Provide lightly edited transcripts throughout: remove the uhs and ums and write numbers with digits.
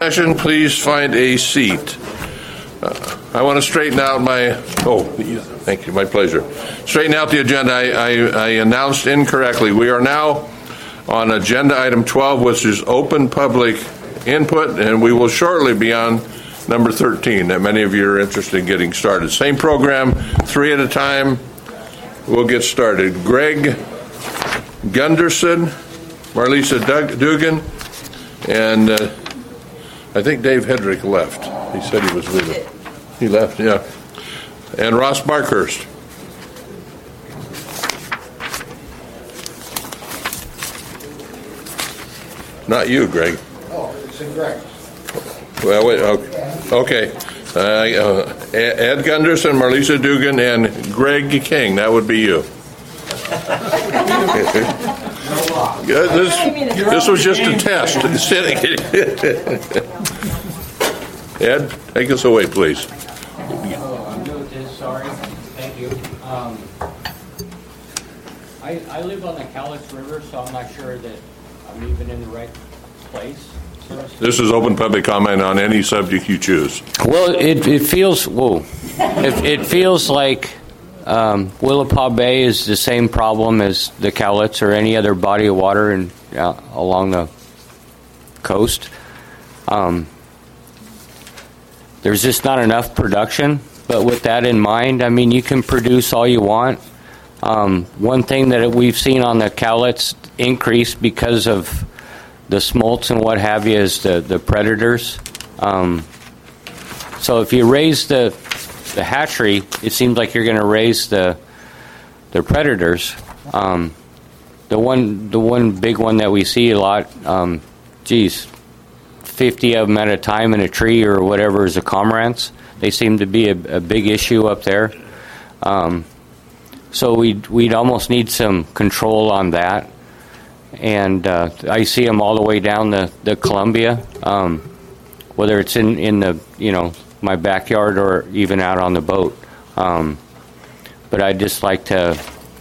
Session, please find a seat. I want to straighten out thank you, my pleasure. Straighten out the agenda. I announced incorrectly. We are now on agenda item 12, which is open public input, and we will shortly be on number 13, that many of you are interested in getting started. Same program, 3 at a time. We'll get started. Greg Gunderson, Marlisa Dugan, and I think Dave Hedrick left. He said he was with it. He left, yeah. And Ross Barkhurst. Not you, Greg. Oh, it's in Greg. Well, wait, okay. Ed Gunderson, Marlisa Dugan, and Greg King. That would be you. This was just a test. Ed, take us away, please. I'm new with this, sorry. Thank you. I live on the Cowlitz River, so I'm not sure that I'm even in the right place. This is open public comment on any subject you choose. Well, it feels it feels like Willapa Bay is the same problem as the Cowlitz or any other body of water along the coast. There's just not enough production. But with that in mind, I mean, you can produce all you want. One thing that we've seen on the Cowlitz increase because of the smolts and what have you is the predators. So if you raise the hatchery, it seems like you're going to raise the predators. The one big one that we see a lot, 50 of them at a time in a tree or whatever is a cormorants. They seem to be a big issue up there. So we'd almost need some control on that. And I see them all the way down the Columbia, whether it's in the my backyard or even out on the boat. But I'd just like to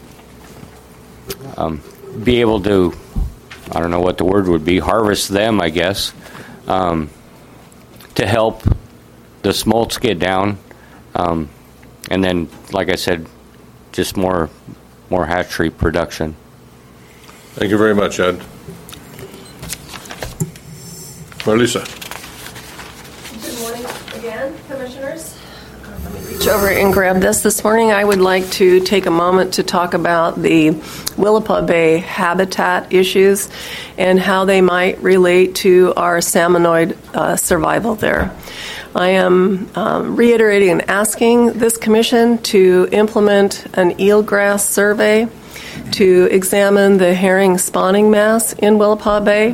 be able to, I don't know what the word would be, harvest them, I guess, to help the smolts get down, and then, like I said, just more hatchery production. Thank you very much, Ed. Marlisa. Good morning again, Commissioners. Let me reach over and grab this morning. I would like to take a moment to talk about the Willapa Bay habitat issues and how they might relate to our salmonoid survival there. I am reiterating and asking this commission to implement an eelgrass survey to examine the herring spawning mass in Willapa Bay.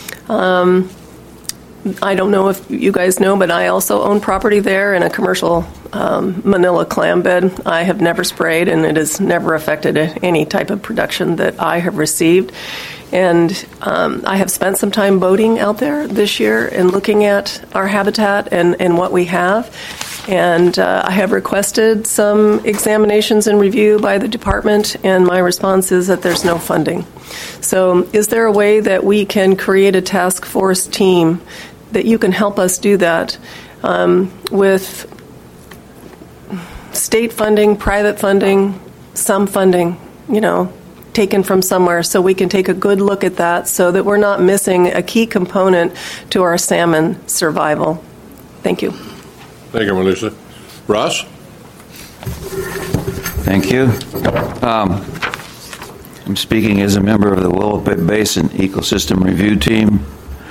I don't know if you guys know, but I also own property there in a commercial manila clam bed. I have never sprayed, and it has never affected any type of production that I have received. And I have spent some time boating out there this year and looking at our habitat and what we have. And I have requested some examinations and review by the department, and my response is that there's no funding. So is there a way that we can create a task force team that you can help us do that with state funding, private funding, some funding, taken from somewhere, so we can take a good look at that so that we're not missing a key component to our salmon survival. Thank you. Thank you, Melissa. Ross? Thank you. I'm speaking as a member of the Willapa Basin Ecosystem Review Team.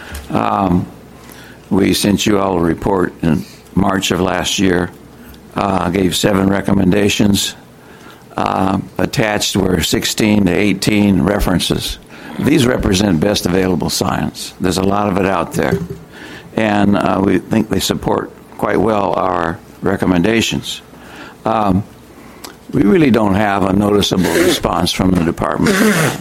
We sent you all a report in March of last year. Gave 7 recommendations. Attached were 16 to 18 references. These represent best available science. There's a lot of it out there. And we think they support quite well our recommendations. We really don't have a noticeable response from the department.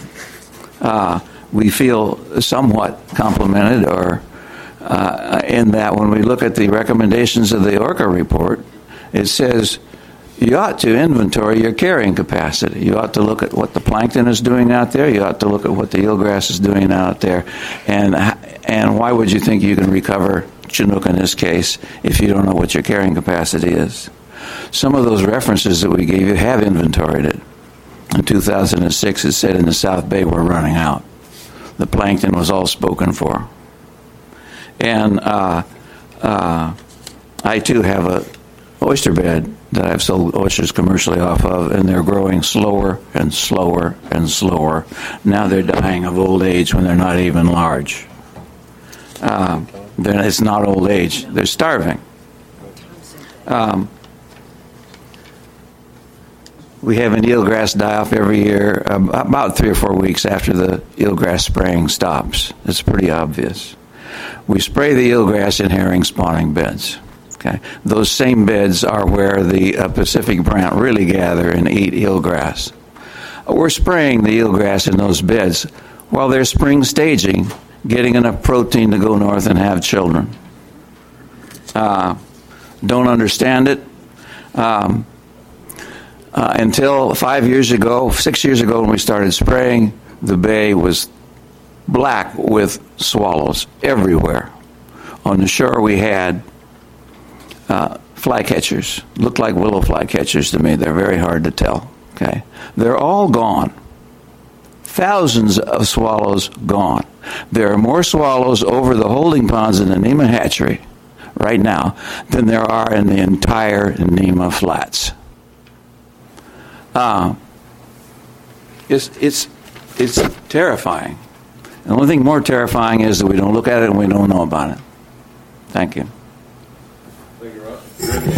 We feel somewhat complimented in that when we look at the recommendations of the ORCA report, it says you ought to inventory your carrying capacity. You ought to look at what the plankton is doing out there. You ought to look at what the eelgrass is doing out there. And why would you think you can recover Chinook in this case, if you don't know what your carrying capacity is. Some of those references that we gave you have inventoried it. In 2006, it said in the South Bay we're running out. The plankton was all spoken for. And I, too, have a oyster bed that I've sold oysters commercially off of, and they're growing slower and slower and slower. Now they're dying of old age when they're not even large. It's not old age. They're starving. We have an eelgrass die-off every year, about 3 or 4 weeks after the eelgrass spraying stops. It's pretty obvious. We spray the eelgrass in herring spawning beds. Okay, those same beds are where the Pacific brant really gather and eat eelgrass. We're spraying the eelgrass in those beds while they're spring staging, getting enough protein to go north and have children. Don't understand it. Until 6 years ago, when we started spraying, the bay was black with swallows everywhere. On the shore we had flycatchers. Looked like willow flycatchers to me. They're very hard to tell. Okay, they're all gone. Thousands of swallows gone. There are more swallows over the holding ponds in the Nema hatchery right now than there are in the entire Nema flats. It's terrifying. And the only thing more terrifying is that we don't look at it and we don't know about it. Thank you. Thank you, Ross.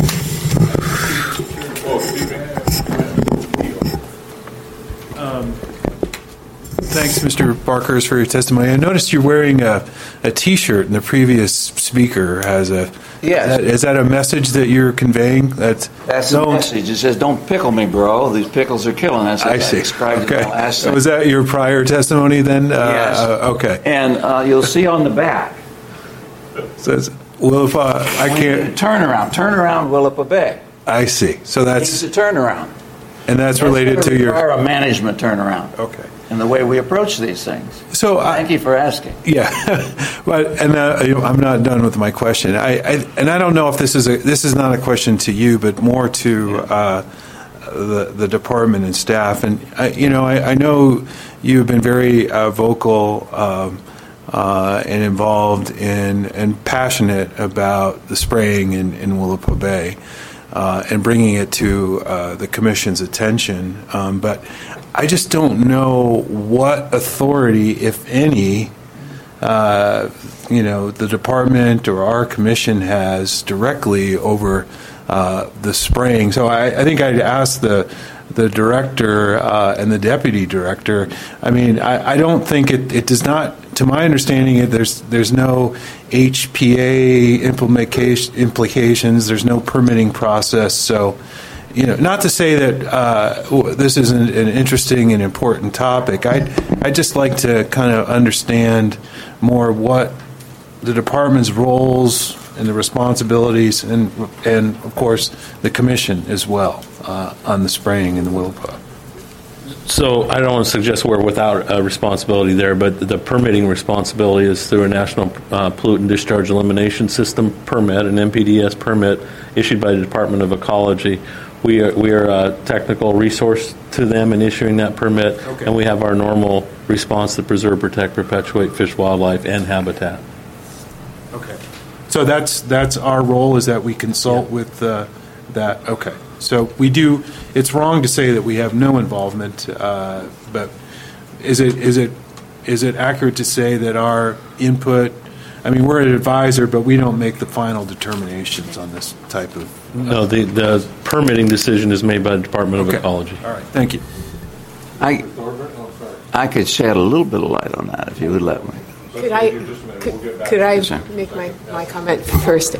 Thanks, Mr. Barkers, for your testimony. I noticed you're wearing a T-shirt, and the previous speaker has a. Yes. Is that a message that you're conveying? That's the message. It says, "Don't pickle me, bro. These pickles are killing us." I see. Described Okay. in the last thing. Was that your prior testimony then? Yes. Okay. And you'll see on the back. Says, well, if I can't. Turn around, Willapa Bay. I see. So It's a turnaround. and that's related to your. Require a management turnaround. Okay. And the way we approach these things. So thank you for asking. Yeah, but I'm not done with my question. I don't know if this is not a question to you, but more to the department and staff. And I know you've been very vocal and involved and passionate about the spraying in Willapa Bay and bringing it to the commission's attention, but I just don't know what authority, if any, the department or our commission has directly over the spraying. So I think I'd ask the director and the deputy director. I mean, I don't think it does not. To my understanding, there's no HPA implications. There's no permitting process. So. Not to say that this isn't an interesting and important topic. I'd just like to kind of understand more what the department's roles and the responsibilities, and of course the commission as well on the spraying in the Willapa. So I don't want to suggest we're without a responsibility there, but the permitting responsibility is through a National Pollutant Discharge Elimination System permit, an NPDES permit issued by the Department of Ecology. We are a technical resource to them in issuing that permit, okay. And we have our normal response to preserve, protect, perpetuate fish, wildlife, and habitat. Okay. So that's our role, is that we consult with that. Okay. So we do. It's wrong to say that we have no involvement, but is it accurate to say that our input? I mean, we're an advisor, but we don't make the final determinations on this type of. No, the permitting decision is made by the Department of Ecology. All right. Thank you. I could shed a little bit of light on that if you would let me. Could I make my comment first?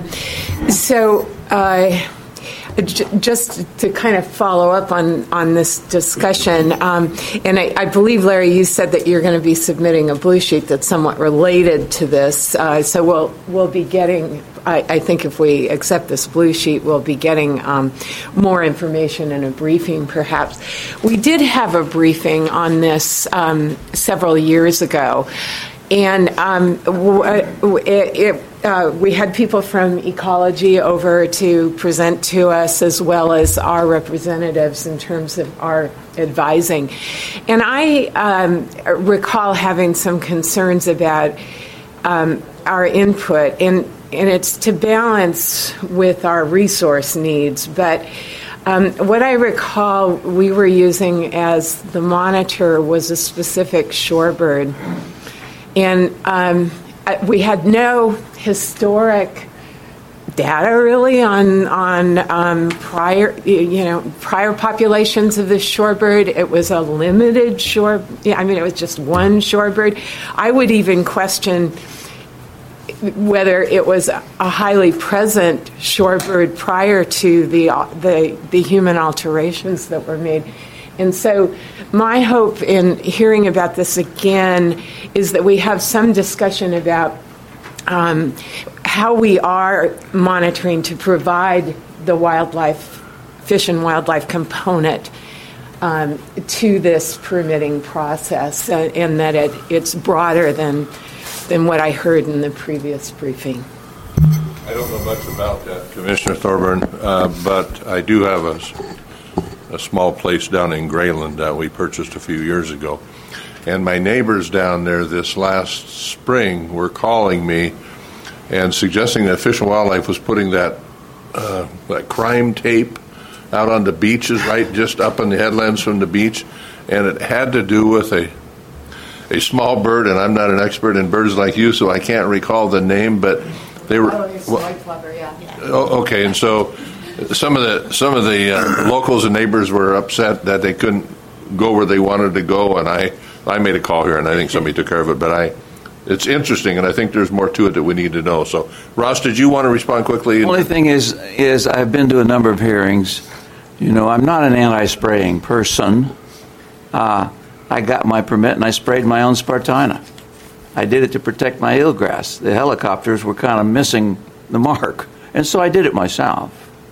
Just to kind of follow up on this discussion, and I believe, Larry, you said that you're going to be submitting a blue sheet that's somewhat related to this. So we'll be getting, I think if we accept this blue sheet, we'll be getting more information in a briefing, perhaps. We did have a briefing on this several years ago. And we had people from ecology over to present to us, as well as our representatives in terms of our advising. And I recall having some concerns about our input, and it's to balance with our resource needs. But what I recall we were using as the monitor was a specific shorebird. And we had no historic data really on prior populations of this shorebird. It was a limited it was just one shorebird. I would even question whether it was a highly present shorebird prior to the human alterations that were made. And so my hope in hearing about this again is that we have some discussion about how we are monitoring to provide the fish and wildlife component to this permitting process, and that it's broader than what I heard in the previous briefing. I don't know much about that, Commissioner Thorburn, but I do have a small place down in Grayland that we purchased a few years ago. And my neighbors down there this last spring were calling me and suggesting that Fish and Wildlife was putting that crime tape out on the beaches, right just up on the headlands from the beach. And it had to do with a small bird, and I'm not an expert in birds like you, so I can't recall the name, but they were... Okay, and so some of the locals and neighbors were upset that they couldn't go where they wanted to go, and I made a call here, and I think somebody took care of it. But it's interesting, and I think there's more to it that we need to know. So, Ross, did you want to respond quickly? The only thing is I've been to a number of hearings. I'm not an anti-spraying person. I got my permit, and I sprayed my own Spartina. I did it to protect my eelgrass. The helicopters were kind of missing the mark, and so I did it myself.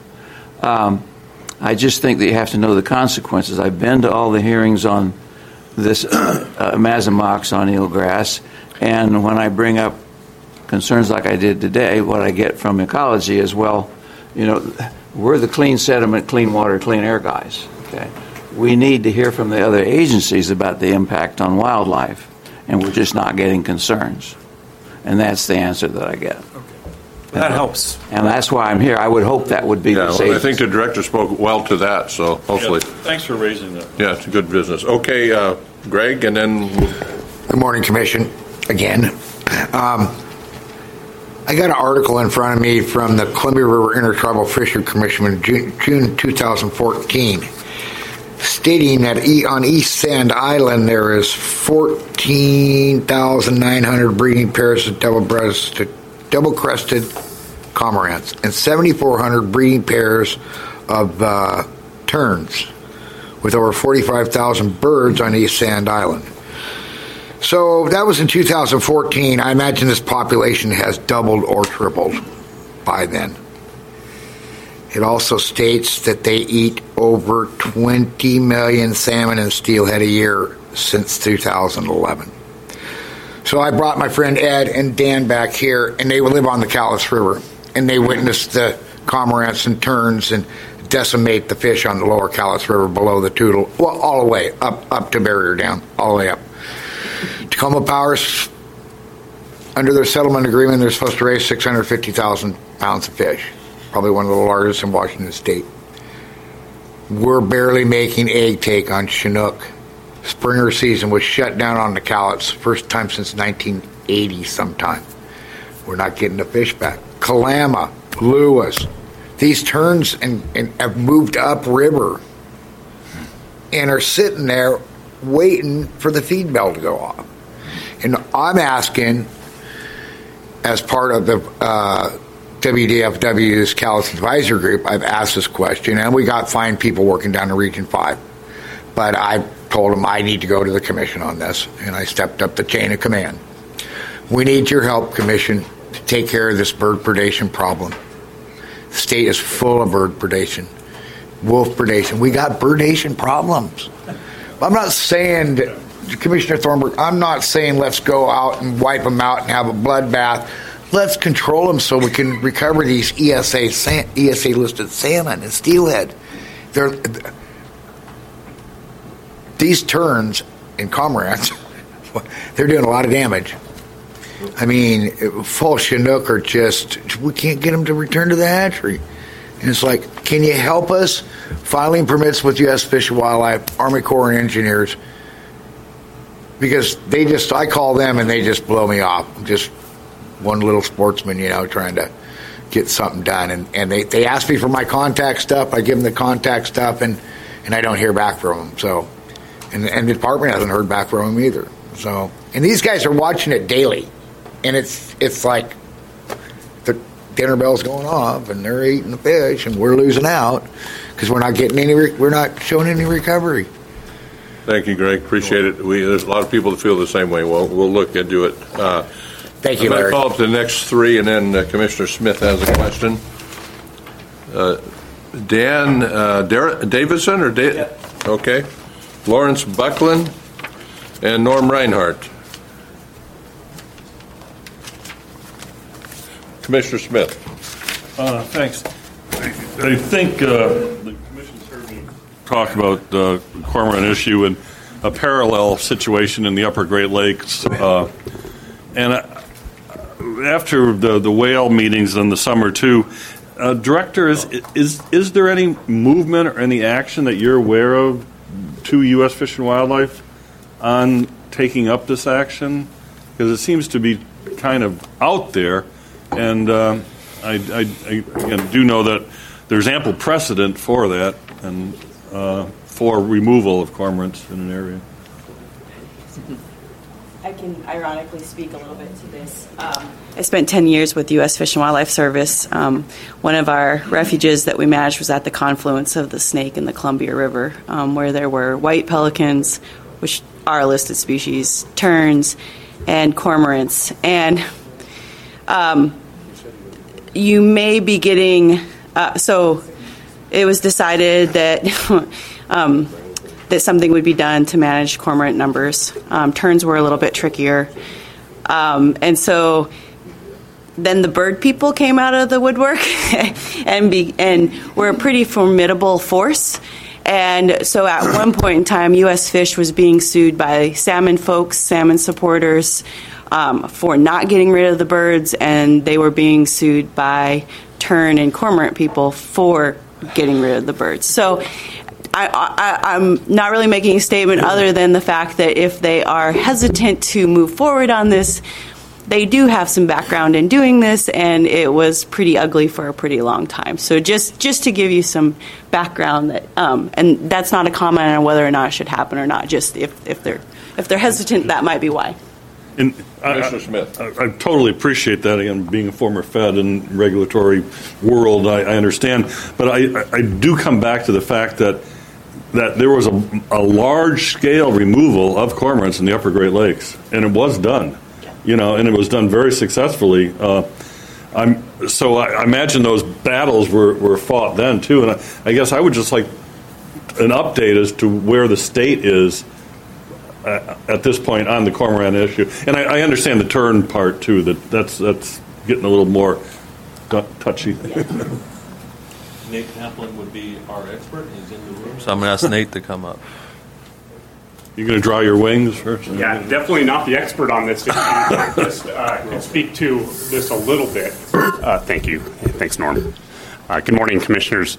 I just think that you have to know the consequences. I've been to all the hearings on this Mazamox on eelgrass, and when I bring up concerns like I did today, what I get from ecology is, we're the clean sediment, clean water, clean air guys. Okay, we need to hear from the other agencies about the impact on wildlife, and we're just not getting concerns. And that's the answer that I get. That helps. And that's why I'm here. I would hope that would be the same. I think the director spoke well to that, so hopefully. Yeah, thanks for raising that. Yeah, it's a good business. Okay, Greg, and then... Good morning, Commission, again. I got an article in front of me from the Columbia River Intertribal Fishery Commission in June 2014, stating that on East Sand Island there is 14,900 breeding pairs of double-crested cormorants and 7,400 breeding pairs of terns, with over 45,000 birds on East Sand Island. So that was in 2014. I imagine this population has doubled or tripled by then. It also states that they eat over 20 million salmon and steelhead a year since 2011. So I brought my friend Ed and Dan back here, and they live on the Cowlitz River, and they witnessed the cormorants and terns and decimate the fish on the lower Cowlitz River below the Toutle, well, all the way up to Barrier Dam, all the way up. Tacoma Powers, under their settlement agreement, they're supposed to raise 650,000 pounds of fish, probably one of the largest in Washington State. We're barely making egg take on Chinook. Springer season was shut down on the Cowlitz, first time since 1980 sometime. We're not getting the fish back. Kalama, Lewis, these terns and have moved upriver and are sitting there waiting for the feed bell to go off. And I'm asking, as part of the WDFW's Cowlitz Advisory Group, I've asked this question, and we got fine people working down to Region 5. But I told them I need to go to the Commission on this, and I stepped up the chain of command. We need your help, Commission, to take care of this bird predation problem. The state is full of bird predation, wolf predation. We got birdation problems. I'm not saying that Commissioner Thornburg, I'm not saying let's go out and wipe them out and have a bloodbath. Let's control them so we can recover these ESA listed salmon and steelhead. These terns and cormorants, they're doing a lot of damage. I mean, full Chinook are just, we can't get them to return to the hatchery. And it's like, can you help us? Filing permits with U.S. Fish and Wildlife, Army Corps and Engineers. Because I call them and they just blow me off. I'm just one little sportsman, trying to get something done. And they ask me for my contact stuff. I give them the contact stuff and I don't hear back from them. So, and the department hasn't heard back from them either. So, and these guys are watching it daily. And it's like the dinner bell's going off, and they're eating the fish, and we're losing out because we're not getting we're not showing any recovery. Thank you, Greg. Appreciate it. There's a lot of people that feel the same way. We'll look into it. Thank you, Larry. I'm going to call up the next three, and then Commissioner Smith has a question. Dan Davison or okay, Lawrence Buckland, and Norm Reinhardt. Commissioner Smith. Thanks. I think the Commission's heard me talk about the cormorant issue and a parallel situation in the Upper Great Lakes. And after the whale meetings in the summer, too, Director, is there any movement or any action that you're aware of to U.S. Fish and Wildlife on taking up this action? Because it seems to be kind of out there. And I again, do know that there's ample precedent for that and for removal of cormorants in an area. I can ironically speak a little bit to this. I spent 10 years with U.S. Fish and Wildlife Service. One of our refuges that we managed was at the confluence of the Snake and the Columbia River, where there were white pelicans, which are a listed species, terns, and cormorants. And you may be getting, so it was decided that that something would be done to manage cormorant numbers. Terns were a little bit trickier. And so then the bird people came out of the woodwork and were a pretty formidable force. And so at one point in time, U.S. Fish was being sued by salmon folks, salmon supporters, for not getting rid of the birds, and they were being sued by tern and cormorant people for getting rid of the birds. So I'm not really making a statement other than the fact that if they are hesitant to move forward on this, they do have some background in doing this, and it was pretty ugly for a pretty long time. So just to give you some background, that and that's not a comment on whether or not it should happen or not. Just if they're hesitant, that might be why. And Commissioner Smith. I totally appreciate that. Again, being a former Fed in regulatory world, I understand. But I do come back to the fact that there was a large-scale removal of cormorants in the Upper Great Lakes, and it was done. And it was done very successfully. I imagine those battles were fought then, too. And I guess I would just like an update as to where the state is at this point on the cormorant issue. And I understand the tern part, too, that's getting a little more touchy. Nate Kaplan would be our expert. He's in the room, so I'm going to ask Nate to come up. You going to draw your wings first? Yeah, definitely not the expert on this issue. Just can speak to this a little bit. Thank you. Thanks, Norm. Good morning, Commissioners.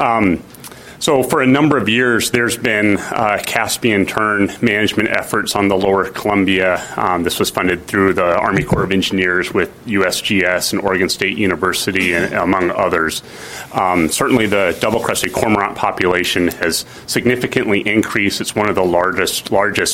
So for a number of years, there's been Caspian tern management efforts on the lower Columbia. This was funded through the Army Corps of Engineers with USGS and Oregon State University, and among others. Certainly the double-crested cormorant population has significantly increased. It's one of the largest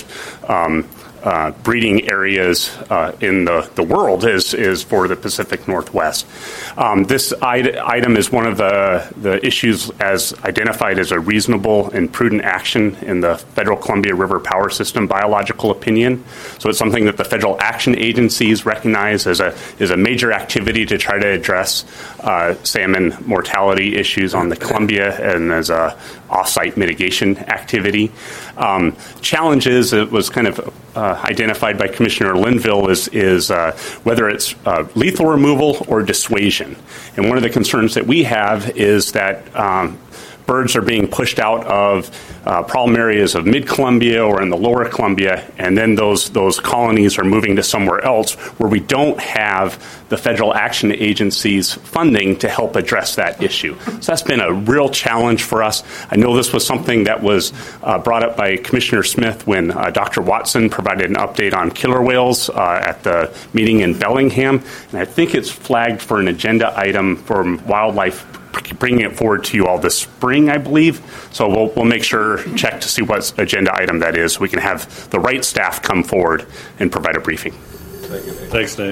breeding areas in the world is for the Pacific Northwest. This item is one of the issues as identified as a reasonable and prudent action in the Federal Columbia River Power System biological opinion. So it's something that the federal action agencies recognize as a major activity to try to address salmon mortality issues on the Columbia, and as a off-site mitigation activity. Challenges, it was kind of identified by Commissioner Linville, is whether it's lethal removal or dissuasion. And one of the concerns that we have is that birds are being pushed out of problem areas of mid-Columbia or in the lower Columbia, and then those colonies are moving to somewhere else where we don't have the federal action agencies funding to help address that issue. So that's been a real challenge for us. I know this was something that was brought up by Commissioner Smith when Dr. Watson provided an update on killer whales at the meeting in Bellingham, and I think it's flagged for an agenda item from Wildlife, bringing it forward to you all this spring, I believe. So we'll make sure, check to see what agenda item that is. We can have the right staff come forward and provide a briefing. Thanks, Nate.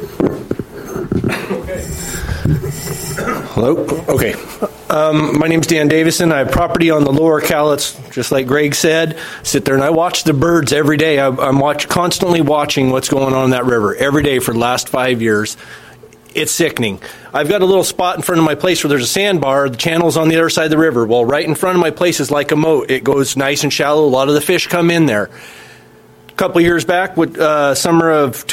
Hello? Okay. My name's Dan Davison. I have property on the Lower Cowlitz, just like Greg said. Sit there and I watch the birds every day. I'm constantly watching what's going on in that river every day for the last 5 years. It's sickening. I've got a little spot in front of my place where there's a sandbar. The channel's on the other side of the river. Well, right in front of my place is like a moat. It goes nice and shallow. A lot of the fish come in there. A couple of years back, with summer of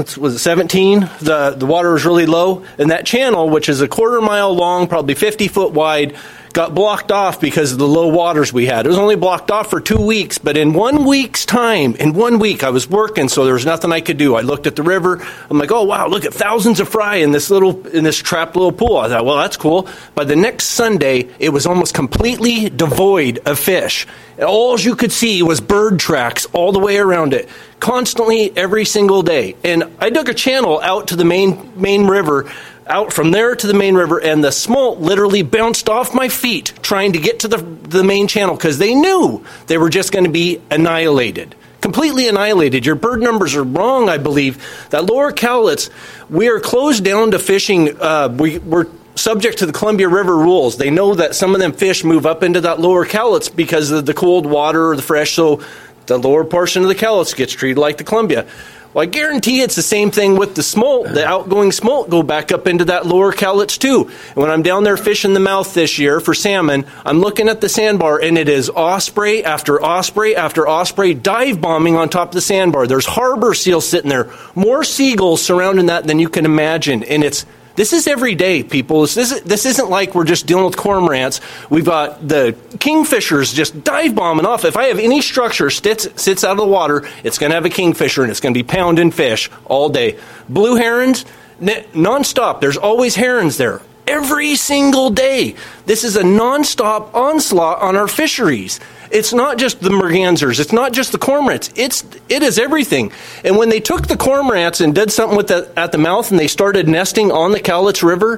2017, the water was really low, and that channel, which is a quarter-mile long, probably 50 foot wide, got blocked off because of the low waters we had. It was only blocked off for 2 weeks, but in 1 week's time, I was working, so there was nothing I could do. I looked at the river. I'm like, oh, wow, look at thousands of fry in this trapped little pool. I thought, well, that's cool. By the next Sunday, it was almost completely devoid of fish. And all you could see was bird tracks all the way around it, constantly every single day. And I dug a channel out to the main river, out from there to the main river, and the smolt literally bounced off my feet trying to get to the main channel because they knew they were just going to be annihilated. Completely annihilated. Your bird numbers are wrong, I believe. That Lower Cowlitz, we are closed down to fishing. We're subject to the Columbia River rules. They know that some of them fish move up into that Lower Cowlitz because of the cold water or the fresh, so the lower portion of the Cowlitz gets treated like the Columbia. Well, I guarantee it's the same thing with the smolt. The outgoing smolt go back up into that Lower Cowlitz too. And when I'm down there fishing the mouth this year for salmon, I'm looking at the sandbar, and it is osprey after osprey after osprey dive bombing on top of the sandbar. There's harbor seals sitting there, more seagulls surrounding that than you can imagine. And this is every day, people. This isn't like we're just dealing with cormorants. We've got the kingfishers just dive bombing off. If I have any structure sits out of the water, it's going to have a kingfisher, and it's going to be pounding fish all day. Blue herons, nonstop. There's always herons there. Every single day. This is a nonstop onslaught on our fisheries. It's not just the mergansers. It's not just the cormorants. It is everything. And when they took the cormorants and did something with at the mouth, and they started nesting on the Cowlitz River,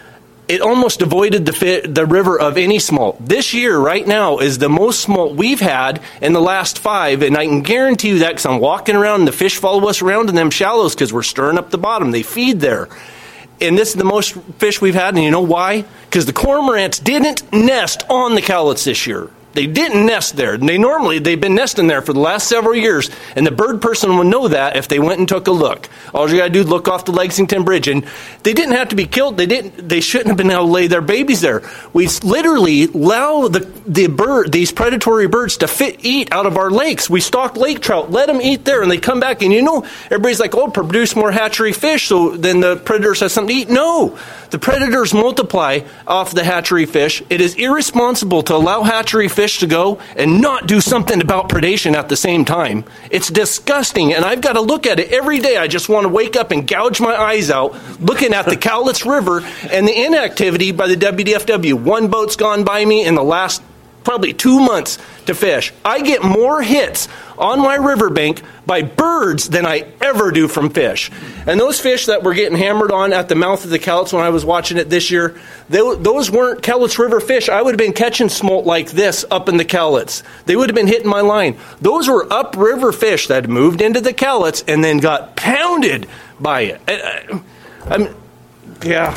it almost avoided the river of any smolt. This year, right now, is the most smolt we've had in the last 5, and I can guarantee you that because I'm walking around and the fish follow us around in them shallows because we're stirring up the bottom. They feed there. And this is the most fish we've had, and you know why? Because the cormorants didn't nest on the Cowlitz this year. They didn't nest there. And they've been nesting there for the last several years, and the bird person would know that if they went and took a look. All you got to do is look off the Lexington Bridge, and they didn't have to be killed. They shouldn't have been able to lay their babies there. We literally allow these predatory birds to eat out of our lakes. We stock lake trout, let them eat there, and they come back, and everybody's like, oh, produce more hatchery fish, so then the predators have something to eat. No, the predators multiply off the hatchery fish. It is irresponsible to allow hatchery fish to go and not do something about predation at the same time. It's disgusting, and I've got to look at it every day. I just want to wake up and gouge my eyes out looking at the Cowlitz River and the inactivity by the WDFW. One boat's gone by me in the last probably 2 months to fish. I get more hits on my riverbank by birds than I ever do from fish. And those fish that were getting hammered on at the mouth of the Cowlitz when I was watching it this year, those weren't Cowlitz River fish. I would have been catching smolt like this up in the Cowlitz. They would have been hitting my line. Those were upriver fish that moved into the Cowlitz and then got pounded by it. Yeah.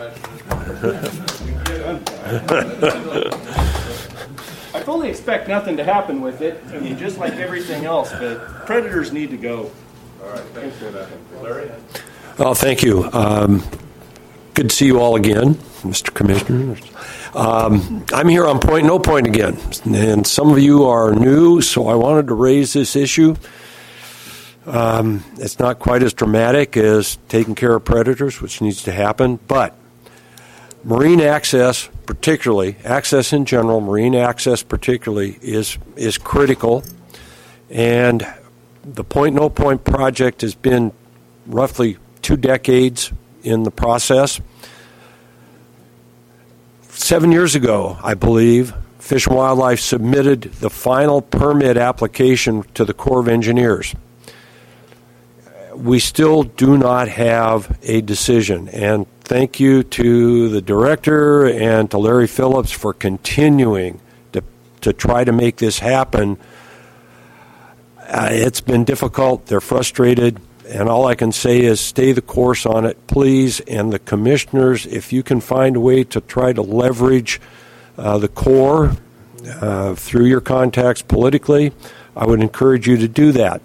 I fully expect nothing to happen with it. I mean, just like everything else, but predators need to go. All right, thanks for that. Larry? Oh, thank you. Good to see you all again, Mr. Commissioner. I'm here on Point No Point again, and some of you are new, so I wanted to raise this issue. It's not quite as dramatic as taking care of predators, which needs to happen, but marine access, particularly, access in general, marine access particularly, is critical. And the Point No Point project has been roughly 2 decades in the process. 7 years ago, I believe, Fish and Wildlife submitted the final permit application to the Corps of Engineers. We still do not have a decision, and thank you to the director and to Larry Phillips for continuing to try to make this happen. It's been difficult. They're frustrated, and all I can say is stay the course on it, please. And the commissioners, if you can find a way to try to leverage the Corps through your contacts politically, I would encourage you to do that.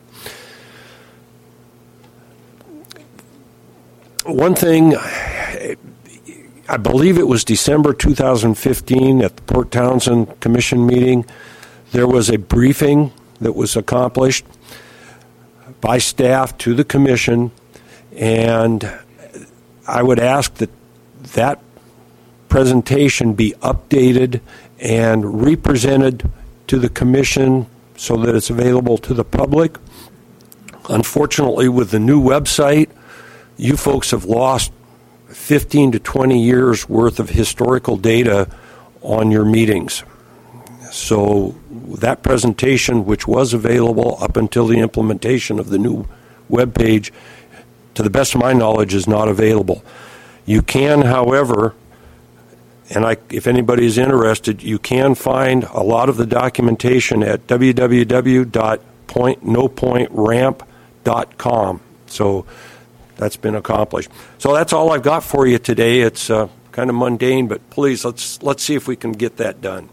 One thing, I believe it was December 2015 at the Port Townsend Commission meeting, there was a briefing that was accomplished by staff to the commission, and I would ask that that presentation be updated and represented to the commission so that it's available to the public. Unfortunately, with the new website, you folks have lost 15 to 20 years worth of historical data on your meetings. So that presentation, which was available up until the implementation of the new webpage, to the best of my knowledge, is not available. You can, however, and if anybody is interested, you can find a lot of the documentation at www.pointnopointramp.com. So that's been accomplished. So that's all I've got for you today. It's kind of mundane, but please, let's see if we can get that done.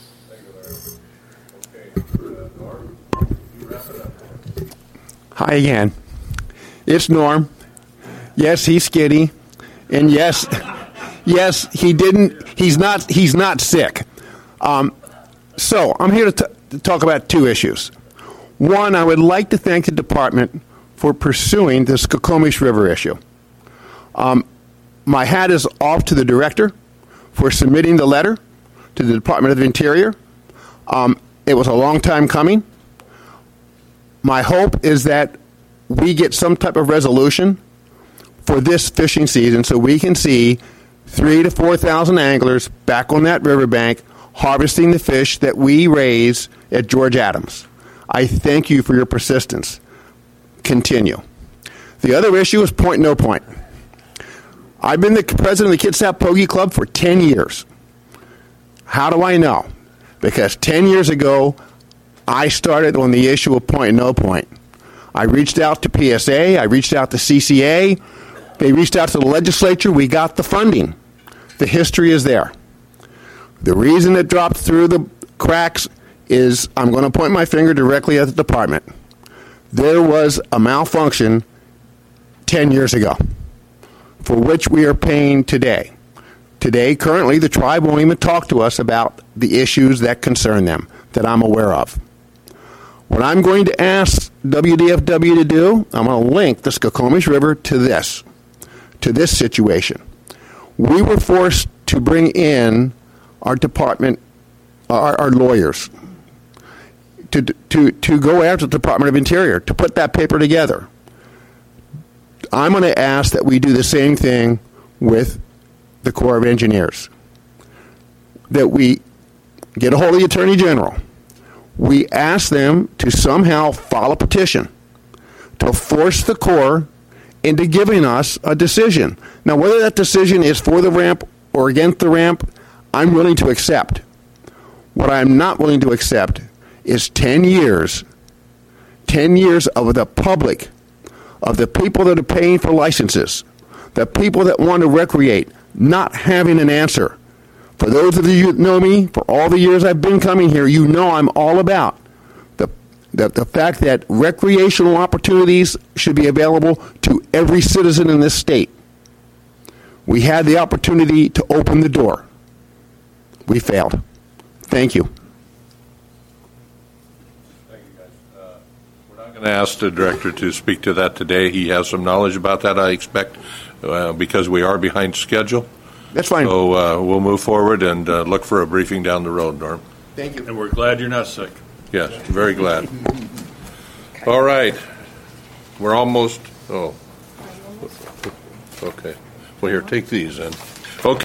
Hi again. It's Norm. Yes, he's skitty, and yes, he's not sick. So I'm here to talk about 2 issues. One, I would like to thank the department for pursuing the Skokomish River issue. My hat is off to the director for submitting the letter to the Department of the Interior. It was a long time coming. My hope is that we get some type of resolution for this fishing season so we can see 3,000 to 4,000 anglers back on that riverbank harvesting the fish that we raise at George Adams. I thank you for your persistence. Continue. The other issue is Point No Point. I've been the president of the Kitsap Pogie Club for 10 years. How do I know? Because 10 years ago, I started on the issue of Point No Point. I reached out to PSA. I reached out to CCA. They reached out to the legislature. We got the funding. The history is there. The reason it dropped through the cracks is I'm going to point my finger directly at the department. There was a malfunction 10 years ago for which we are paying today. Today, currently, the tribe won't even talk to us about the issues that concern them that I'm aware of. What I'm going to ask WDFW to do, I'm going to link the Skokomish River to this situation. We were forced to bring in our department, our lawyers, to go after the Department of Interior, to put that paper together. I'm going to ask that we do the same thing with the Corps of Engineers, that we get a hold of the Attorney General. We ask them to somehow file a petition to force the Corps into giving us a decision. Now, whether that decision is for the ramp or against the ramp, I'm willing to accept. What I'm not willing to accept is 10 years of the public, of the people that are paying for licenses, the people that want to recreate, not having an answer. For those of you that know me, for all the years I've been coming here, you know I'm all about the fact that recreational opportunities should be available to every citizen in this state. We had the opportunity to open the door. We failed. Thank you. I'm going to ask the director to speak to that today. He has some knowledge about that, I expect, because we are behind schedule. That's fine. So we'll move forward and look for a briefing down the road, Norm. Thank you. And we're glad you're not sick. Yes, very glad. All right. We're almost, okay. Well, here, take these then. Okay.